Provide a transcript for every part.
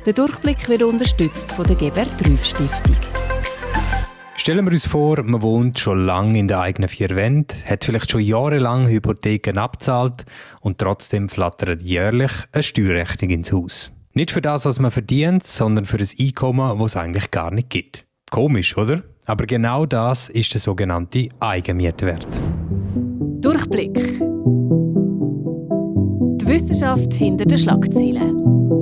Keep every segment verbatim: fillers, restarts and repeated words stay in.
Der Durchblick wird unterstützt von der Gebert-Rüff-Stiftung. Stellen wir uns vor, man wohnt schon lange in den eigenen vier Wänden, hat vielleicht schon jahrelang Hypotheken abgezahlt und trotzdem flattert jährlich eine Steuerrechnung ins Haus. Nicht für das, was man verdient, sondern für ein Einkommen, das es eigentlich gar nicht gibt. Komisch, oder? Aber genau das ist der sogenannte Eigenmietwert. Durchblick. Die Wissenschaft hinter den Schlagzeilen.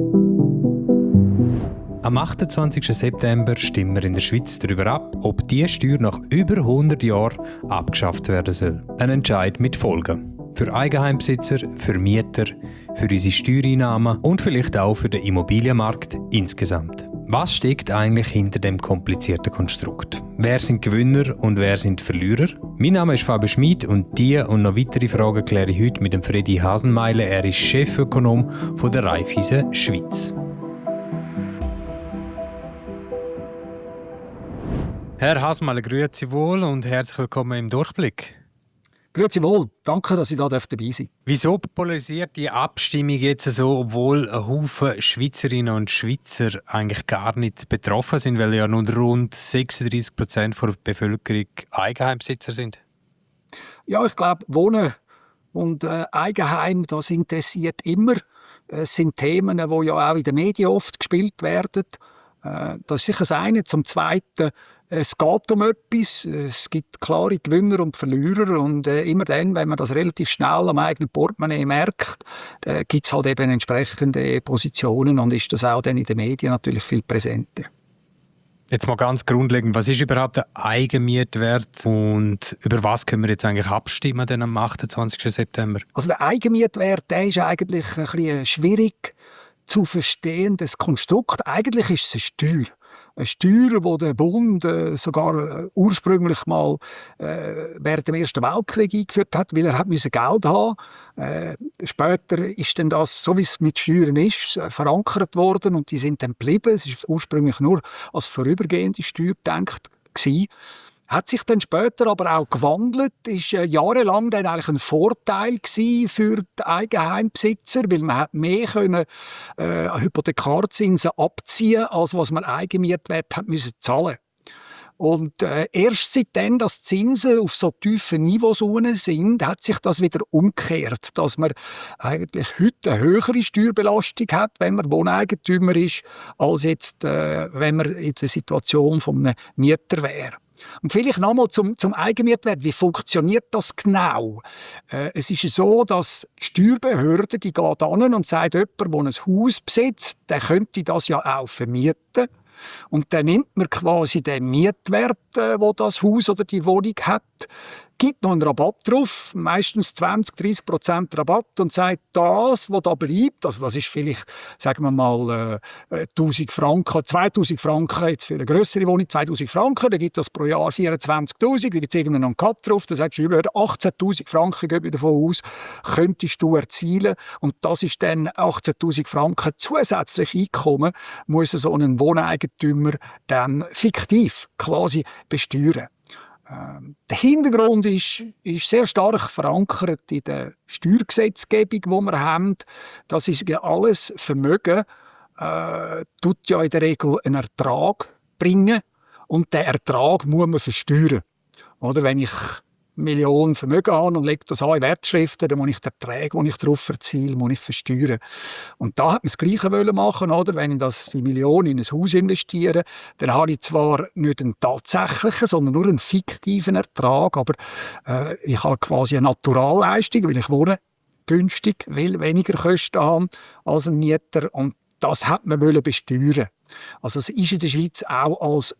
Am achtundzwanzigsten September stimmen wir in der Schweiz darüber ab, ob diese Steuer nach über hundert Jahren abgeschafft werden soll. Ein Entscheid mit Folgen. Für Eigenheimbesitzer, für Mieter, für unsere Steuereinnahmen und vielleicht auch für den Immobilienmarkt insgesamt. Was steckt eigentlich hinter dem komplizierten Konstrukt? Wer sind Gewinner und wer sind Verlierer? Mein Name ist Fabio Schmid und diese und noch weitere Fragen kläre ich heute mit dem Freddy Hasenmeilen. Er ist Chefökonom von der Raiffeisen Schweiz. Herr Hasenmeilen, grüezi wohl und herzlich willkommen im Durchblick. Grüezi wohl, danke, dass ich da dabei sein darf. Wieso polarisiert die Abstimmung jetzt so, obwohl ein Haufen Schweizerinnen und Schweizer eigentlich gar nicht betroffen sind, weil ja nur rund sechsunddreissig Prozent der Bevölkerung Eigenheimbesitzer sind? Ja, ich glaube, Wohnen und äh, Eigenheim, das interessiert immer. Es sind Themen, die ja auch in den Medien oft gespielt werden. Äh, das ist sicher das eine. Zum Zweiten, es geht um etwas. Es gibt klare Gewinner und Verlierer. Und äh, immer dann, wenn man das relativ schnell am eigenen Portemonnaie merkt, äh, gibt es halt eben entsprechende Positionen und ist das auch dann in den Medien natürlich viel präsenter. Jetzt mal ganz grundlegend, was ist überhaupt der Eigenmietwert und über was können wir jetzt eigentlich abstimmen denn am achtundzwanzigsten September? Also der Eigenmietwert, der ist eigentlich ein bisschen schwierig zu verstehendes Konstrukt. Eigentlich ist es eine Steuer. Eine Steuer, die der Bund äh, sogar äh, ursprünglich mal äh, während dem Ersten Weltkrieg eingeführt hat, weil er hat müssen Geld haben. Äh, später ist dann das, so wie es mit Steuern ist, äh, verankert worden und die sind dann geblieben. Es ist ursprünglich nur als vorübergehende Steuer gedacht gewesen. Hat sich dann später aber auch gewandelt, ist äh, jahrelang dann eigentlich ein Vorteil gewesen für die Eigenheimbesitzer, weil man hat mehr können, äh, Hypothekarzinsen abziehen, als was man Eigenmietwert hat müssen zahlen. Und äh, erst seitdem, dass Zinsen auf so tiefen Niveaus sind, hat sich das wieder umgekehrt, dass man eigentlich heute eine höhere Steuerbelastung hat, wenn man Wohneigentümer ist, als jetzt, äh, wenn man in der Situation von einem Mieter wäre. Und vielleicht nochmal zum, zum Eigenmietwert. Wie funktioniert das genau? Äh, es ist so, dass die Steuerbehörde die geht an und sagt, jemand, der ein Haus besitzt, der könnte das ja auch vermieten. Und dann nimmt man quasi den Mietwert, äh, wo das Haus oder die Wohnung hat, gibt noch einen Rabatt drauf, meistens zwanzig bis dreißig Prozent Rabatt und sagt, das, was da bleibt, also das ist vielleicht, sagen wir mal, äh, tausend Franken, zweitausend Franken, jetzt für eine grössere Wohnung zweitausend Franken, dann gibt das pro Jahr vierundzwanzigtausend, da gibt es irgendeinen noch einen Cut drauf, dann sagt die Steuerbehörde, achtzehntausend Franken, gehen wir davon aus, könntest du erzielen und das ist dann achtzehntausend Franken zusätzlich Einkommen, muss so ein Wohneigentümer dann fiktiv quasi besteuern. Ähm, der Hintergrund ist, ist sehr stark verankert in der Steuergesetzgebung, die wir haben. Das ist ja alles Vermögen, äh, tut ja in der Regel einen Ertrag bringen und den Ertrag muss man versteuern. Oder wenn ich Millionen Vermögen an und lege das an in Wertschriften, dann muss ich die Erträge, die ich darauf erziele, muss ich versteuern. Und da hat man das Gleiche machen, oder? Wenn ich das die Millionen in ein Haus investiere, dann habe ich zwar nicht einen tatsächlichen, sondern nur einen fiktiven Ertrag, aber äh, ich habe quasi eine Naturalleistung, weil ich wohne günstig, will weniger Kosten haben als ein Mieter und das hat man besteuern. Also es ist in der Schweiz auch als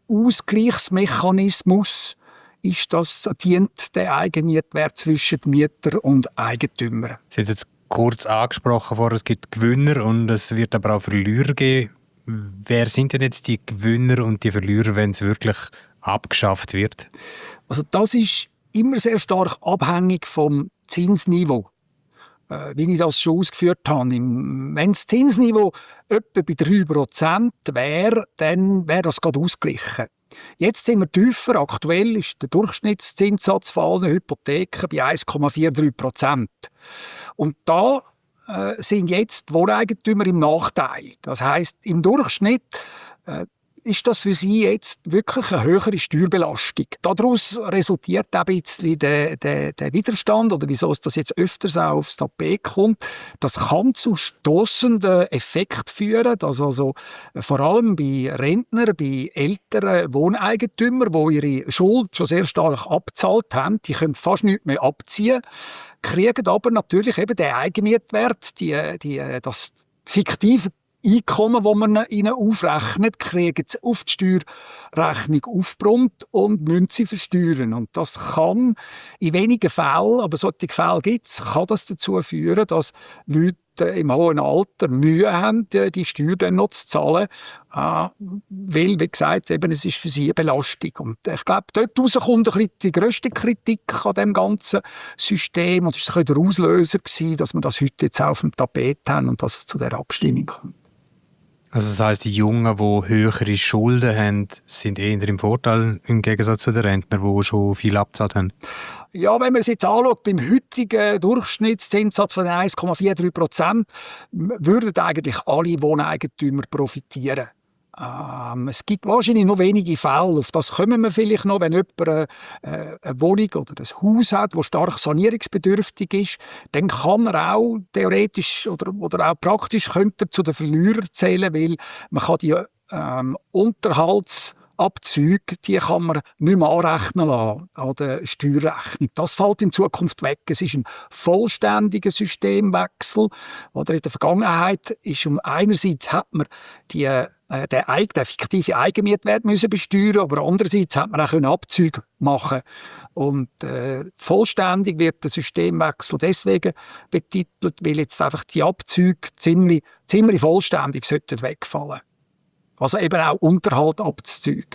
Ausgleichsmechanismus ist das, dient der Eigenmietwert zwischen Mieter und Eigentümer. Sie haben jetzt kurz angesprochen, vorher, es gibt Gewinner und es wird aber auch Verlierer geben. Wer sind denn jetzt die Gewinner und die Verlierer, wenn es wirklich abgeschafft wird? Also das ist immer sehr stark abhängig vom Zinsniveau. Äh, wie ich das schon ausgeführt habe. Wenn das Zinsniveau etwa bei drei Prozent wäre, dann wäre das gerade ausgeglichen. Jetzt sind wir tiefer. Aktuell ist der Durchschnittszinssatz von allen Hypotheken bei eins Komma dreiundvierzig Prozent. Und da äh, sind jetzt die Wohneigentümer im Nachteil. Das heisst, im Durchschnitt äh, ist das für sie jetzt wirklich eine höhere Steuerbelastung. Daraus resultiert ein bisschen der, der, der Widerstand, oder wieso es das jetzt öfters auch aufs Tapet kommt. Das kann zu stossenden Effekten führen, dass also vor allem bei Rentnern, bei älteren Wohneigentümern, die ihre Schuld schon sehr stark abgezahlt haben, die können fast nichts mehr abziehen, kriegen aber natürlich eben den Eigenmietwert, die, die, das fiktive Einkommen, das man ihnen aufrechnet, kriegen sie auf die Steuerrechnung aufgebrummt und müssen sie versteuern. Und das kann in wenigen Fällen, aber solche Fälle gibt es, kann das dazu führen, dass Leute im hohen Alter Mühe haben, die Steuer dann noch zu zahlen, äh, weil, wie gesagt, eben, es ist für sie eine Belastung. Und ich glaube, dort raus kommt ein bisschen die grösste Kritik an dem ganzen System, und es war ein bisschen der Auslöser gewesen, dass wir das heute jetzt auch auf dem Tapet haben und dass es zu dieser Abstimmung kommt. Also das heisst, die Jungen, die höhere Schulden haben, sind eher im Vorteil im Gegensatz zu den Rentnern, die schon viel abgezahlt haben? Ja, wenn man es jetzt anschaut, beim heutigen Durchschnittszinssatz von eins Komma vierunddreißig Prozent würden eigentlich alle Wohneigentümer profitieren. Ähm, es gibt wahrscheinlich noch wenige Fälle, auf das kommen wir vielleicht noch, wenn jemand eine, eine Wohnung oder ein Haus hat, das stark sanierungsbedürftig ist, dann kann er auch theoretisch oder, oder auch praktisch könnte er zu den Verlierern zählen, weil man kann die ähm, Unterhalts Abzüge, die kann man nicht mehr anrechnen lassen an der Steuerrechnung. Das fällt in Zukunft weg. Es ist ein vollständiger Systemwechsel. Oder in der Vergangenheit ist um einerseits hat man die, äh, den, den fiktiven Eigenmietwert müssen besteuern, aber andererseits hat man auch Abzüge machen. Und äh, vollständig wird der Systemwechsel deswegen betitelt, weil jetzt einfach die Abzüge ziemlich, ziemlich vollständig sollten wegfallen. Also eben auch Unterhalt abzuzügen.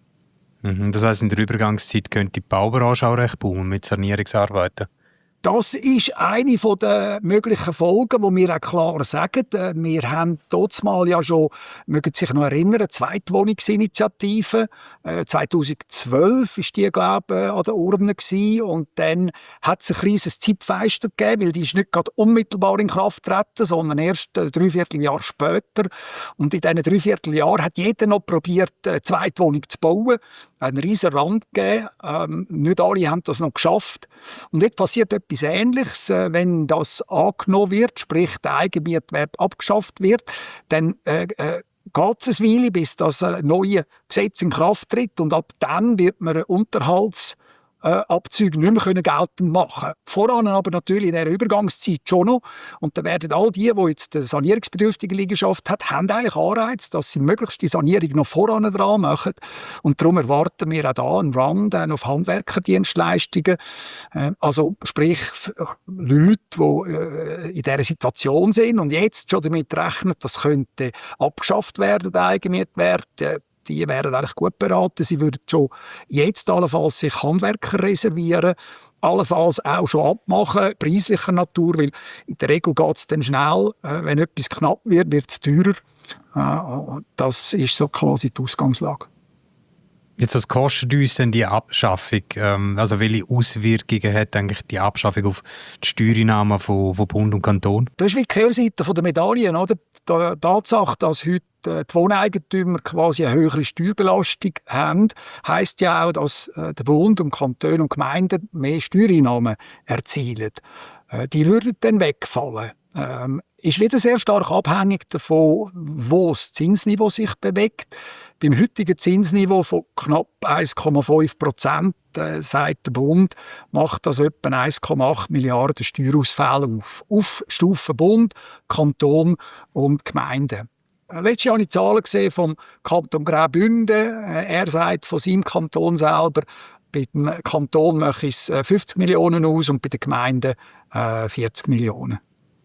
Mhm, das heisst, in der Übergangszeit könnte die Baubranche auch recht boomen mit Sanierungsarbeiten? Das ist eine der möglichen Folgen, die wir auch klar sagen. Wir haben dort mal ja schon, mögen Sie sich noch erinnern, Zweitwohnungsinitiative. zweitausendzwölf war die, glaube ich, an der Urne gewesen. Und dann hat es ein kleines Zeitfenster gegeben, weil die ist nicht gerade unmittelbar in Kraft getreten, sondern erst ein Dreivierteljahr später. Und in diesen Dreivierteljahren hat jeder noch probiert, eine Zweitwohnung zu bauen. Einen riesen Rand gegeben. Ähm, nicht alle haben das noch geschafft. Und jetzt passiert etwas Ähnliches. Äh, wenn das angenommen wird, sprich der Eigenmietwert abgeschafft wird, dann äh, äh, geht es eine Weile, bis das äh, neue Gesetz in Kraft tritt. Und ab dann wird man Unterhalts Äh, Abzüge nicht mehr geltend machen können. Voran aber natürlich in dieser Übergangszeit schon noch. Und dann werden all die, die jetzt eine sanierungsbedürftige Liegenschaft haben, haben eigentlich Anreiz, dass sie möglichst die Sanierung noch voran dran machen. Und darum erwarten wir auch da einen Run dann auf Handwerkerdienstleistungen. Äh, also sprich Leute, die äh, in dieser Situation sind und jetzt schon damit rechnen, das könnte abgeschafft werden, der Eigenmietwert. Äh, Die wären eigentlich gut beraten. Sie würden schon jetzt allenfalls sich Handwerker reservieren, allenfalls auch schon abmachen, preislicher Natur, weil in der Regel geht es dann schnell. Äh, wenn etwas knapp wird, wird es teurer. Äh, das ist so quasi die Ausgangslage. Jetzt, was kostet uns denn die Abschaffung? Ähm, also welche Auswirkungen hat eigentlich die Abschaffung auf die Steuereinnahmen von, von Bund und Kanton? Das ist wie die Kehrseite der Medaille. Oder? Die Tatsache, dass heute die Wohneigentümer quasi eine höhere Steuerbelastung haben, heisst ja auch, dass der Bund und Kantone und Gemeinden mehr Steuereinnahmen erzielen. Die würden dann wegfallen. Ähm, ist wieder sehr stark abhängig davon, wo das Zinsniveau sich bewegt. Beim heutigen Zinsniveau von knapp eins Komma fünf Prozent, äh, sagt der Bund, macht das etwa eins Komma acht Milliarden Steuerausfälle auf. Auf Stufe Bund, Kanton und Gemeinden. Letztes Jahr habe ich Zahlen gesehen vom Kanton Graubünden. Er sagt von seinem Kanton selber, bei dem Kanton mache es fünfzig Millionen aus und bei den Gemeinden äh, vierzig Millionen.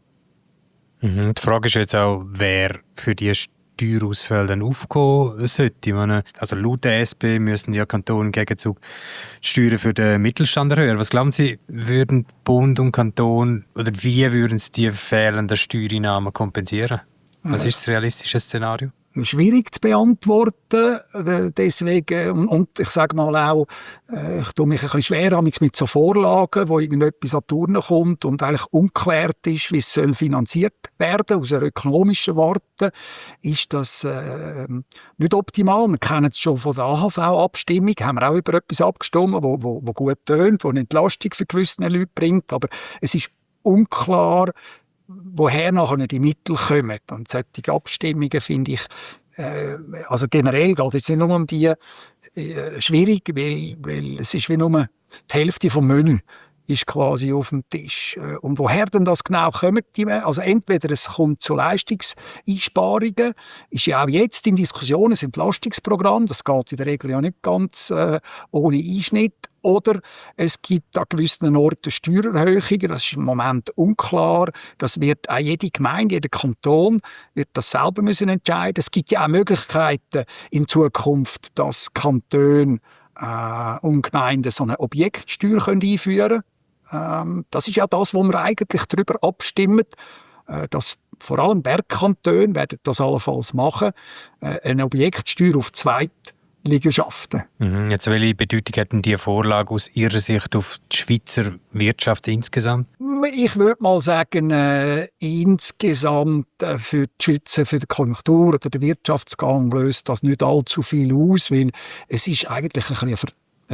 Mhm. Die Frage ist jetzt auch, wer für die Steuerausfälle dann aufkommen sollte. Meine, also laut der S P müssen die Kantone im Gegenzug die Steuern für den Mittelstand erhöhen. Was glauben Sie, würden Bund und Kanton oder wie würden sie die fehlenden Steuereinnahmen kompensieren? Was ist das realistische Szenario? Schwierig zu beantworten. Deswegen, und ich sage mal auch, ich tue mich ein bisschen schwer mit so Vorlagen, wo irgendetwas an die Turnen kommt und eigentlich ungeklärt ist, wie es soll finanziert werden. Aus einer ökonomischen Warte ist das äh, nicht optimal. Wir kennen es schon von der A H V-Abstimmung, haben wir auch über etwas abgestimmt, wo, wo, wo gut tönt, wo eine Entlastung für gewisse Leute bringt. Aber es ist unklar, woher nachher die Mittel kommen. Und solche Abstimmungen finde ich, äh, also generell geht es jetzt nicht nur um die äh, schwierig, weil, weil es ist wie nur die Hälfte vom Menü ist quasi auf dem Tisch. Und woher denn das genau kommt? Also entweder es kommt zu Leistungseinsparungen, ist ja auch jetzt in Diskussionen ein Entlastungsprogramm, das geht in der Regel ja nicht ganz äh, ohne Einschnitt. Oder es gibt an gewissen Orten Steuererhöhungen, das ist im Moment unklar. Das wird auch jede Gemeinde, jeder Kanton wird das selber müssen entscheiden. Es gibt ja auch Möglichkeiten in Zukunft, dass Kantone äh, und Gemeinden so eine Objektsteuer können einführen können. Ähm, das ist ja das, wo wir eigentlich darüber abstimmen, äh, dass vor allem Bergkantone werden das allenfalls machen, äh, eine Objektsteuer auf Zweitliegenschaften. Mhm. Jetzt, welche Bedeutung hat denn diese Vorlage aus Ihrer Sicht auf die Schweizer Wirtschaft insgesamt? Ich würde mal sagen, äh, insgesamt äh, für die Schweizer, für die Konjunktur oder den Wirtschaftsgang löst das nicht allzu viel aus, weil es ist eigentlich ein bisschen eine, Ver eine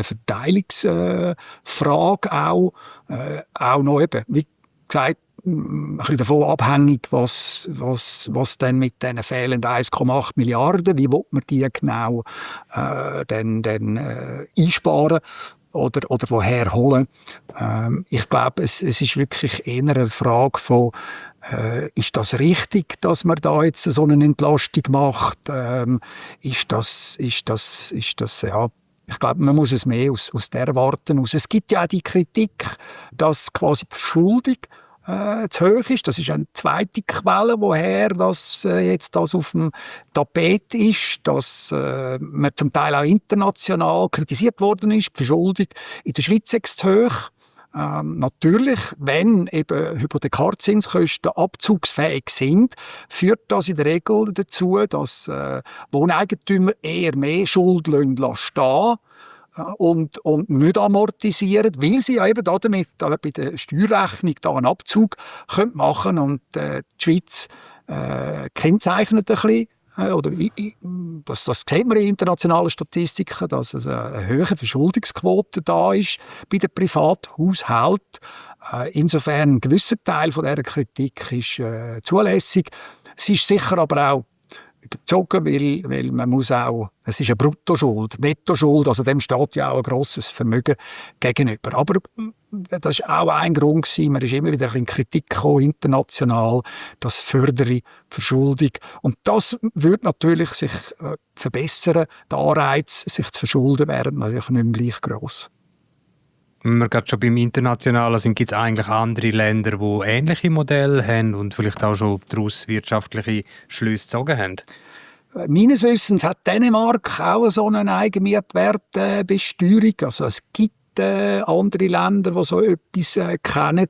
Verteilungsfrage äh, auch, äh, auch noch eben, wie gesagt, ein bisschen davon abhängig, was, was, was dann mit diesen fehlenden eins Komma acht Milliarden, wie will man die genau äh, dann, dann, äh, einsparen oder, oder woher holen. Ähm, ich glaube, es, es ist wirklich eher eine Frage von, äh, ist das richtig, dass man da jetzt so eine Entlastung macht? Ähm, ist das, ist das, ist das, ja, ich glaube, man muss es mehr aus, aus der Warte aus. Es gibt ja auch die Kritik, dass quasi die Verschuldung äh, zu hoch ist. Das ist eine zweite Quelle, woher das äh, jetzt das auf dem Tapet ist, dass äh, man zum Teil auch international kritisiert worden ist. Die Verschuldung in der Schweiz ist zu hoch. Ähm, natürlich, wenn eben Hypothekarzinskosten abzugsfähig sind, führt das in der Regel dazu, dass äh, Wohneigentümer eher mehr Schuld stehen lassen und, und nicht amortisieren, weil sie ja eben damit bei der Steuerrechnung da einen Abzug machen können. Und äh, die Schweiz äh, kennzeichnet ein bisschen, äh, oder das, das sieht man in internationalen Statistiken, dass es eine hohe Verschuldungsquote da ist bei den Privathaushalten. Äh, insofern ein gewisser Teil von dieser Kritik ist äh, zulässig. Es ist sicher aber auch überzogen, weil, weil man muss auch, es ist eine Bruttoschuld, Nettoschuld, also dem steht ja auch ein grosses Vermögen gegenüber. Aber das war auch ein Grund gewesen, man ist immer wieder in Kritik gekommen, international, das fördere Verschuldung. Und das würde natürlich sich äh, verbessern, der Anreiz, sich zu verschulden, wäre natürlich nicht mehr gleich gross. Wenn wir gerade schon beim Internationalen sind, gibt es eigentlich andere Länder, die ähnliche Modelle haben und vielleicht auch schon daraus wirtschaftliche Schlüsse gezogen haben? Meines Wissens hat Dänemark auch so eine Eigenmietwertbesteuerung. Also es gibt äh, andere Länder, die so etwas äh, kennen.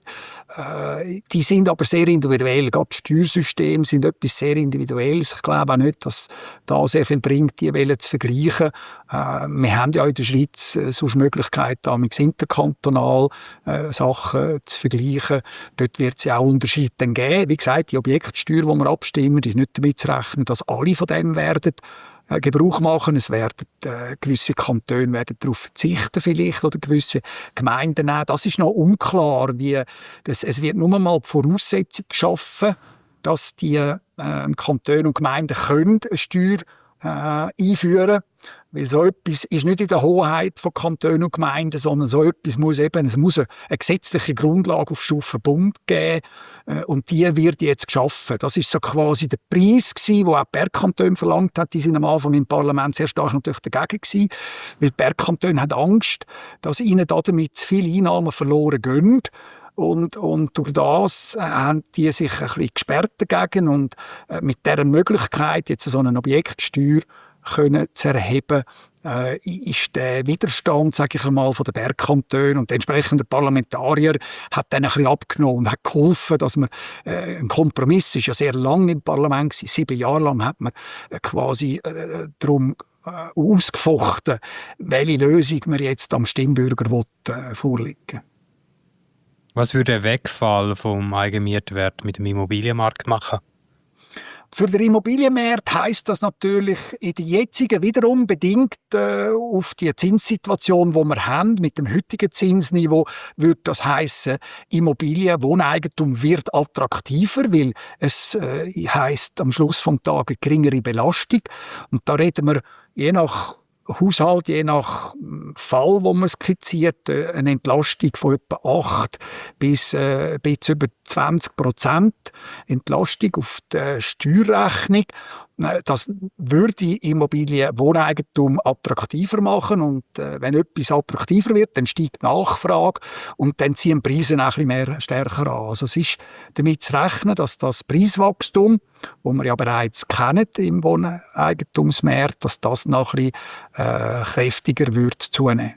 Äh, die sind aber sehr individuell. Gerade die Steuersysteme sind etwas sehr Individuelles. Ich glaube auch nicht, dass da sehr viel bringt, die Welle zu vergleichen. Äh, wir haben ja in der Schweiz äh, sonst Möglichkeiten, interkantonal äh, Sachen zu vergleichen. Dort wird es ja auch Unterschiede geben. Wie gesagt, die Objektsteuer, die wir abstimmen, ist nicht damit zu rechnen, dass alle von dem werden äh, Gebrauch machen. Es werden äh, gewisse Kantone werden darauf verzichten vielleicht oder gewisse Gemeinden auch. Das ist noch unklar. Wie, das, es wird nur mal die Voraussetzung geschaffen, dass die äh, Kantone und Gemeinden können eine Steuer äh, einführen. Weil so etwas ist nicht in der Hoheit von Kantonen und Gemeinden, sondern so etwas muss eben, es muss eine gesetzliche Grundlage auf Stufe Bund geben, äh, und die wird jetzt geschaffen. Das ist so quasi der Preis gewesen, den auch die Bergkantone verlangt hat. Die sind am Anfang im Parlament sehr stark natürlich dagegen gewesen, weil die Bergkantone haben Angst, dass ihnen damit zu viele Einnahmen verloren gehen. Und, und durch das äh, haben die sich ein bisschen gesperrt dagegen und äh, mit dieser Möglichkeit, jetzt so eine Objektsteuer können zu erheben, äh, ist der Widerstand, sage ich einmal, von den Bergkantonen und den entsprechenden Parlamentarier hat dann ein bisschen abgenommen und hat geholfen, dass man äh, ein Kompromiss ist ja sehr lang im Parlament gewesen. Sieben Jahre lang hat man äh, quasi äh, darum äh, ausgefochten, welche Lösung man jetzt am Stimmbürger will, äh, vorlegen. Was würde der Wegfall vom Eigenmietwert mit dem Immobilienmarkt machen? Für den Immobilienmarkt heisst das natürlich in der jetzigen wiederum bedingt äh, auf die Zinssituation, die wir haben, mit dem heutigen Zinsniveau, würde das heissen, Immobilien, Wohneigentum wird attraktiver, weil es äh, heisst am Schluss des Tages eine geringere Belastung. Und da reden wir je nach Haushalt, je nach Fall, wo man skizziert, eine Entlastung von etwa acht bis äh, bis über zwanzig Prozent Entlastung auf die Steuerrechnung. Das würde Immobilien, Wohneigentum attraktiver machen und äh, wenn etwas attraktiver wird, dann steigt die Nachfrage und dann ziehen die Preise auch ein bisschen mehr stärker an. Also es ist damit zu rechnen, dass das Preiswachstum, das wir ja bereits kennen im Wohneigentumsmarkt, dass das noch ein bisschen äh, kräftiger wird zunehmen.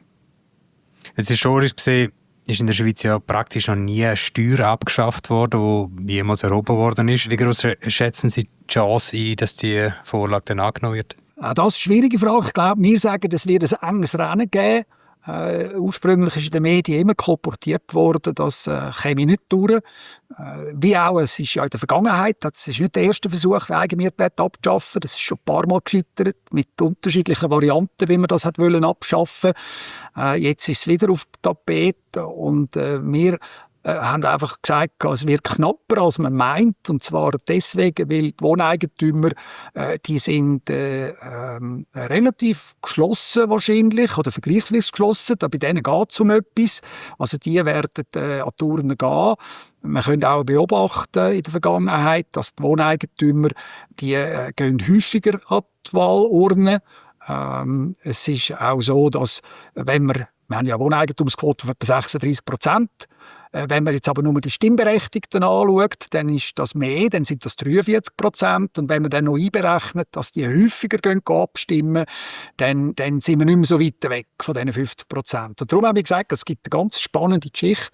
Jetzt historisch gesehen ist in der Schweiz ja praktisch noch nie eine Steuer abgeschafft worden, die jemals erhoben worden ist. Wie groß schätzen Sie die Chance ein, dass die Vorlage dann angenommen wird? Auch das ist eine schwierige Frage. Ich glaube, wir sagen, es wird ein enges Rennen geben. Äh, ursprünglich ist in den Medien immer kolportiert worden, das äh, käme nicht durch. Äh, wie auch, es ist ja in der Vergangenheit, das ist nicht der erste Versuch, den Eigenmietwert abzuschaffen. Das ist schon ein paar Mal gescheitert, mit unterschiedlichen Varianten, wie man das hat wollen abschaffen. Äh, jetzt ist es wieder auf dem Tapet und äh, wir äh, haben einfach gesagt, es wird knapper, als man meint. Und zwar deswegen, weil die Wohneigentümer, äh, die sind äh, ähm, relativ geschlossen wahrscheinlich, oder vergleichsweise geschlossen. Da bei denen geht es um etwas. Also die werden äh, an die Urne gehen. Wir können auch beobachten in der Vergangenheit, dass die Wohneigentümer die, äh, gehen häufiger an die Wahlurne. Ähm, es ist auch so, dass wenn wir, wir haben ja eine Wohneigentumsquote von etwa sechsunddreissig Prozent, wenn man jetzt aber nur die Stimmberechtigten anschaut, dann ist das mehr, dann sind das dreiundvierzig Prozent. Und wenn man dann noch einberechnet, dass die häufiger gehen, gehen abstimmen, dann, dann sind wir nicht mehr so weit weg von diesen fünfzig Prozent. Und darum habe ich gesagt, es gibt eine ganz spannende Geschichte.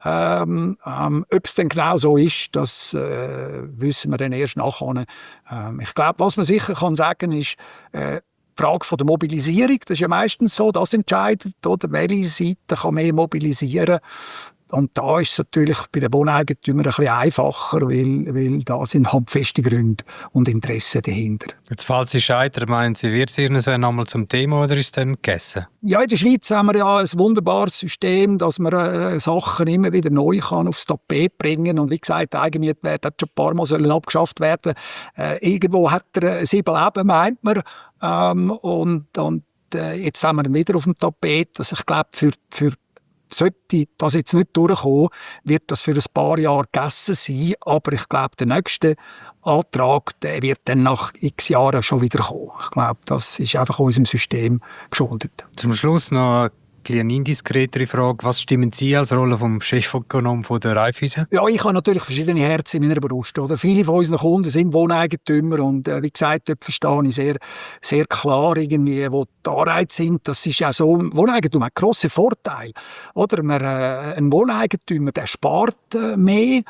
Ähm, ähm, ob es denn genau so ist, das äh, wissen wir dann erst nachher. Ähm, ich glaube, was man sicher kann sagen ist, äh, die Frage von der Mobilisierung, das ist ja meistens so, das entscheidet, oder welche Seite kann mehr mobilisieren. Und da ist es natürlich bei den Wohneigentümern ein bisschen einfacher, weil, weil da sind handfeste Gründe und Interessen dahinter. Jetzt, falls Sie scheitern, meinen Sie, wird es irgendwann einmal zum Thema oder ist es dann gegessen? Ja, in der Schweiz haben wir ja ein wunderbares System, dass man äh, Sachen immer wieder neu kann aufs Tapet bringen kann. Und wie gesagt, der Eigenmietwert hat schon ein paar Mal sollen abgeschafft werden. Äh, irgendwo hat er sieben Leben, meint man. Ähm, und und äh, jetzt haben wir ihn wieder auf dem Tapet. Also ich glaube, für, für sollte das jetzt nicht durchkommen, wird das für ein paar Jahre gegessen sein. Aber ich glaube, der nächste Antrag, der wird dann nach x Jahren schon wieder kommen. Ich glaube, das ist einfach unserem System geschuldet. Zum Schluss noch eine indiskretere Frage. Was stimmen Sie als Rolle vom Chefökonom von der Raiffeisen? Ja, ich habe natürlich verschiedene Herzen in meiner Brust. Oder? Viele von unseren Kunden sind Wohneigentümer und äh, wie gesagt, dort verstehe ich sehr, sehr klar, irgendwie, wo die Anreize sind. Das ist ja so, Wohneigentum hat grosse Vorteile. Oder? Man, äh, ein Wohneigentümer, der spart äh, mehr,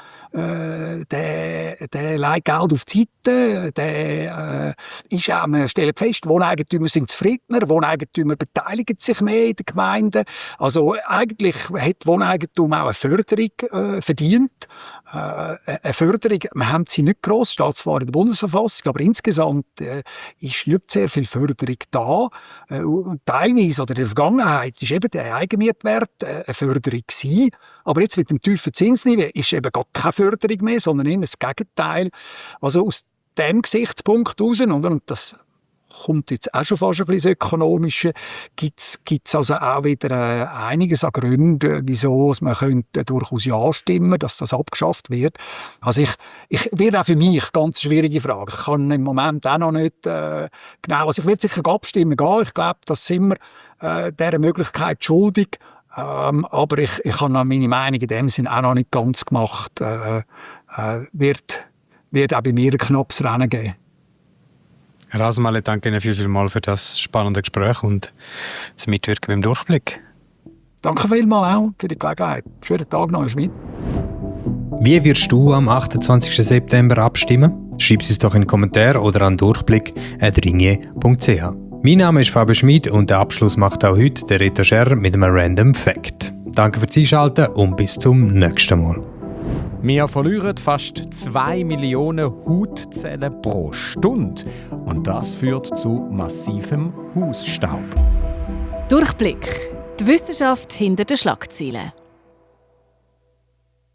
äh, der, der legt Geld auf die Seite, der äh, ist auch, man stellt fest, Wohneigentümer sind zufriedener, Wohneigentümer beteiligen sich mehr in der Gemeinde. Also eigentlich hat Wohneigentum auch eine Förderung äh, verdient. Äh, eine Förderung, wir haben sie nicht gross, steht zwar in der Bundesverfassung, aber insgesamt äh, ist nicht sehr viel Förderung da. Äh, teilweise oder in der Vergangenheit ist eben der Eigenmietwert äh, eine Förderung gewesen. Aber jetzt mit dem tiefen Zinsniveau ist eben gar keine Förderung mehr, sondern eher das Gegenteil. Also aus diesem Gesichtspunkt heraus, und das kommt jetzt auch schon fast ein bisschen das Ökonomische, gibt es also auch wieder äh, einiges an Gründen, wieso man könnte durchaus ja stimmen, dass das abgeschafft wird. Also ich, ich werde auch für mich ganz schwierige Frage. Ich kann im Moment auch noch nicht äh, genau, also ich werde sicher abstimmen gehen. Ich glaube, das sind wir äh, dieser Möglichkeit schuldig. Ähm, aber ich, ich habe meine Meinung in dem Sinn auch noch nicht ganz gemacht. Äh, äh, wird, wird auch bei mir ein knappes Rennen geben. Herr Asmale, danke Ihnen vielmals für das spannende Gespräch und das Mitwirken beim Durchblick. Danke vielmals auch für die Gelegenheit. Schönen Tag noch, Herr Schmidt. Wie wirst du am achtundzwanzigsten September abstimmen? Schreib es uns doch in den Kommentar oder an durchblick punkt ringier punkt c h. Mein Name ist Fabio Schmid und den Abschluss macht auch heute der Rita Scherr mit einem Random Fact. Danke fürs Einschalten und bis zum nächsten Mal. Wir verlieren fast zwei Millionen Hautzellen pro Stunde. Und das führt zu massivem Hausstaub. Durchblick. Die Wissenschaft hinter den Schlagzeilen.